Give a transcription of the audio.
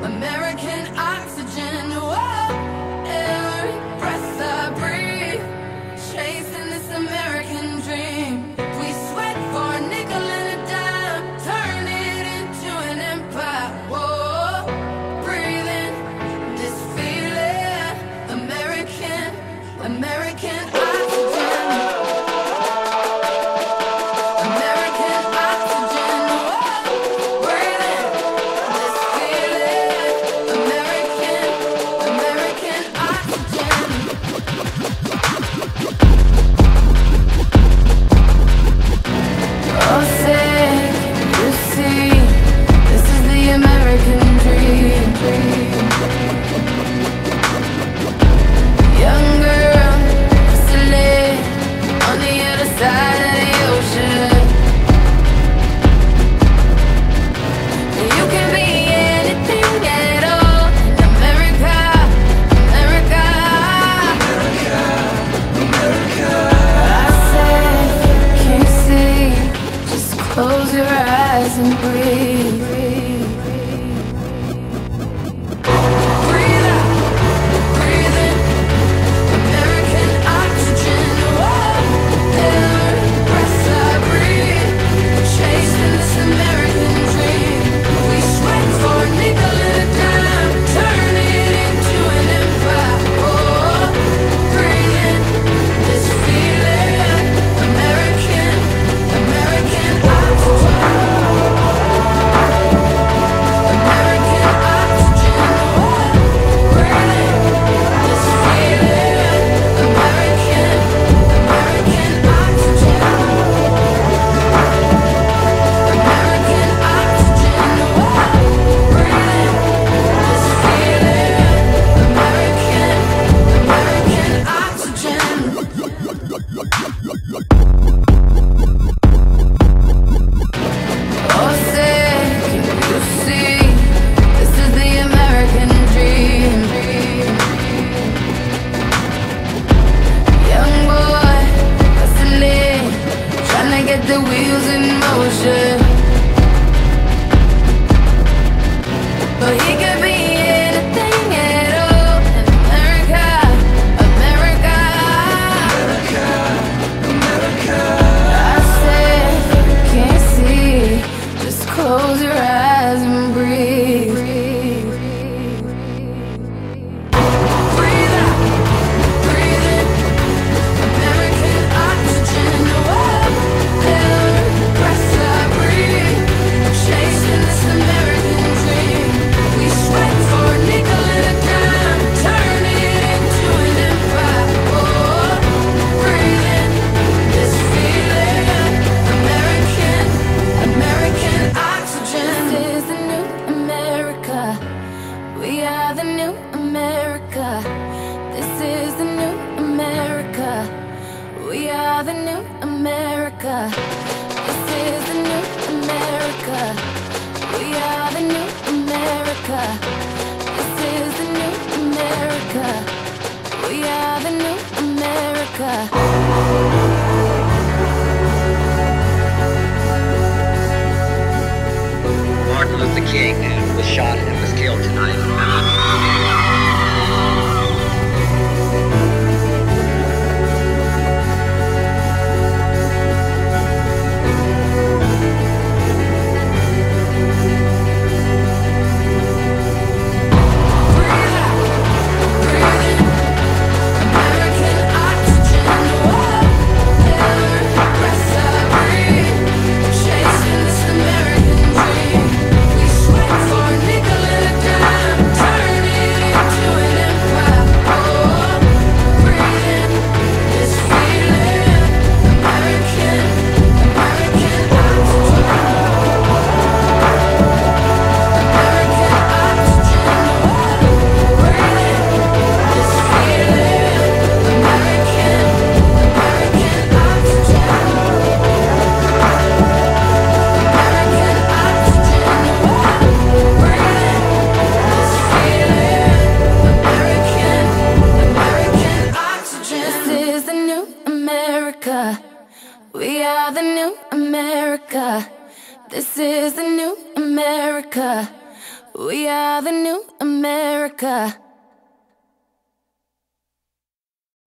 American oxygen. Whoa, every breath I breathe, chasing this American dream. We sweat for a nickel and a dime, turn it into an empire. Whoa, breathing this feeling, American, American oxygen. American oxygen. Whoa, breathing this feeling, American, American oxygen. Oh, say, you see, this is the American dream. Young girl, hustling on the other side of the ocean. You can be anything at all in America, America. I said, can't see, just close your eyes and breathe. Breathe out, breathe in, American oxygen. Whoa, every breath I breathe, chasing this American dream. We sweat for a nickel and a dime, turn it into an empire. Oh, breathing this feeling, American, American oxygen. American oxygen. Whoa, breathing this feeling, American, American oxygen. American oxygen. Whoa, breathing this feeling, American, American oxygen. Oh, say, can you see? This is the American dream. Young boy, hustling, trying to get the wheels in motion. But he could be anything at all in America, America. I said, can't see, just close your eyes and breathe. Breathe out, breathe in, American oxygen. Whoa, every breath I breathe, chasing this American dream. We sweat for a nickel and a dime, turn it into an empire. Oh, breathing this feeling, American, American oxygen. This is the new America. We are the new America. This is the new America. We are the new America. This is the new America. We are the new America. This is the new America. We are the new America. Martin Luther King was shot and was killed tonight. Breathe out, breathe in, American oxygen. Whoa, every breath I breathe, chasing this American dream. We sweat for a nickel and a dime, turn it into an empire. Oh, breathing this feeling, American, American oxygen. American oxygen. Whoa, breathing this feeling, American, American oxygen. American oxygen. Whoa, breathing this feeling, American, American oxygen. This is the new America. We are the new America. This is the new America. We are the new America.